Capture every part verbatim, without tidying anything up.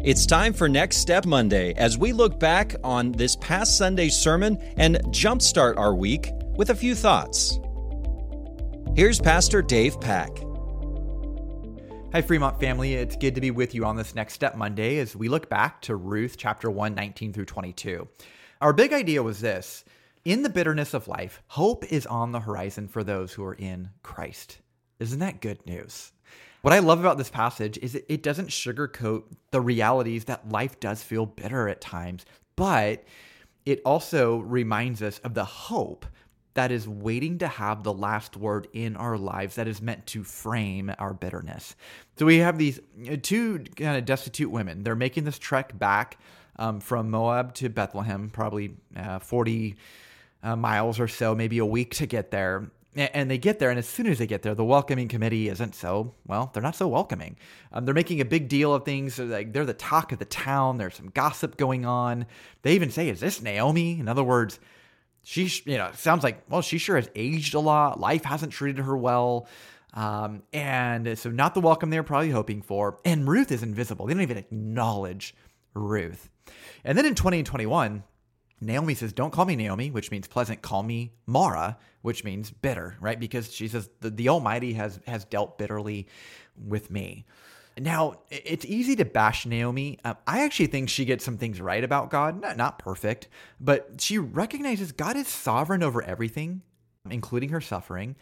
It's time for Next Step Monday as we look back on this past Sunday's sermon and jumpstart our week with a few thoughts. Here's Pastor Dave Pack. Hi, Fremont family. It's good to be with you on this Next Step Monday as we look back to Ruth chapter one, nineteen through twenty-two. Our big idea was this: in the bitterness of life, hope is on the horizon for those who are in Christ. Isn't that good news? What I love about this passage is that it doesn't sugarcoat the realities that life does feel bitter at times, but it also reminds us of the hope that is waiting to have the last word in our lives that is meant to frame our bitterness. So we have these two kind of destitute women. They're making this trek back um, from Moab to Bethlehem, probably uh, forty uh, miles or so, maybe a week to get there. And they get there, and as soon as they get there, the welcoming committee isn't so, well, they're not so welcoming. Um, they're making a big deal of things. They're, like, they're the talk of the town. There's some gossip going on. They even say, is this Naomi? In other words, she, you know, sounds like, well, she sure has aged a lot. Life hasn't treated her well. Um, and so not the welcome they're probably hoping for. And Ruth is invisible. They don't even acknowledge Ruth. And then in twenty twenty-one, Naomi says, don't call me Naomi, which means pleasant. Call me Mara, which means bitter, right? Because she says, the, the Almighty has, has dealt bitterly with me. Now, it's easy to bash Naomi. Um, I actually think she gets some things right about God. Not, not perfect, but she recognizes God is sovereign over everything, including her suffering.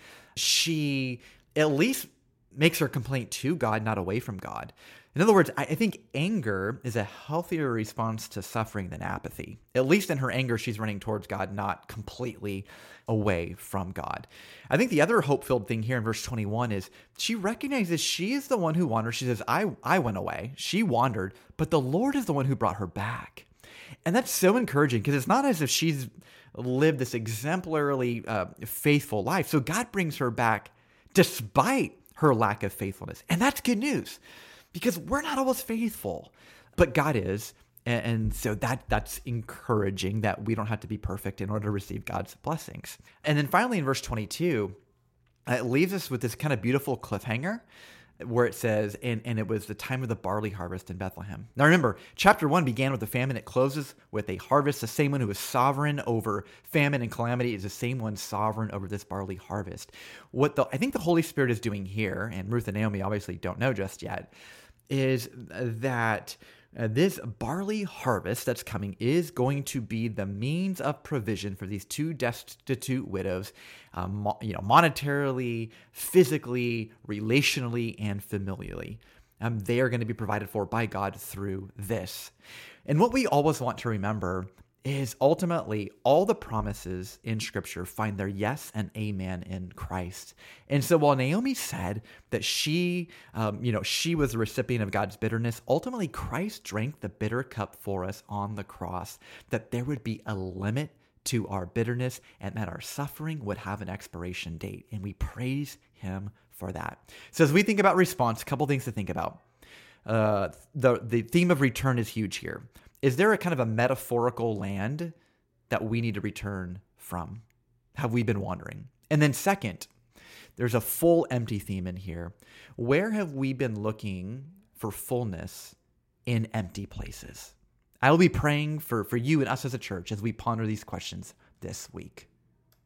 She at least makes her complaint to God, not away from God. In other words, I think anger is a healthier response to suffering than apathy. At least in her anger, she's running towards God, not completely away from God. I think the other hope-filled thing here in verse twenty-one is she recognizes she is the one who wandered. She says, I, I went away. She wandered, but the Lord is the one who brought her back. And that's so encouraging because it's not as if she's lived this exemplarily uh, faithful life. So God brings her back despite her lack of faithfulness. And that's good news. Because we're not always faithful, but God is. And so that that's encouraging that we don't have to be perfect in order to receive God's blessings. And then finally in verse twenty-two, it leaves us with this kind of beautiful cliffhanger where it says, and, and it was the time of the barley harvest in Bethlehem. Now remember, chapter one began with a famine. It closes with a harvest. The same one who is sovereign over famine and calamity is the same one sovereign over this barley harvest. What the, I think the Holy Spirit is doing here, and Ruth and Naomi obviously don't know just yet, is that uh, this barley harvest that's coming is going to be the means of provision for these two destitute widows, um, mo- you know, monetarily, physically, relationally, and familially. Um, they are going to be provided for by God through this. And what we always want to remember is ultimately all the promises in Scripture find their yes and amen in Christ. And so while Naomi said that she, um, you know, she was the recipient of God's bitterness, ultimately Christ drank the bitter cup for us on the cross, that there would be a limit to our bitterness and that our suffering would have an expiration date. And we praise Him for that. So as we think about response, a couple things to think about. Uh, the, the theme of return is huge here. Is there a kind of a metaphorical land that we need to return from? Have we been wandering? And then second, there's a full empty theme in here. Where have we been looking for fullness in empty places? I will be praying for, for you and us as a church as we ponder these questions this week.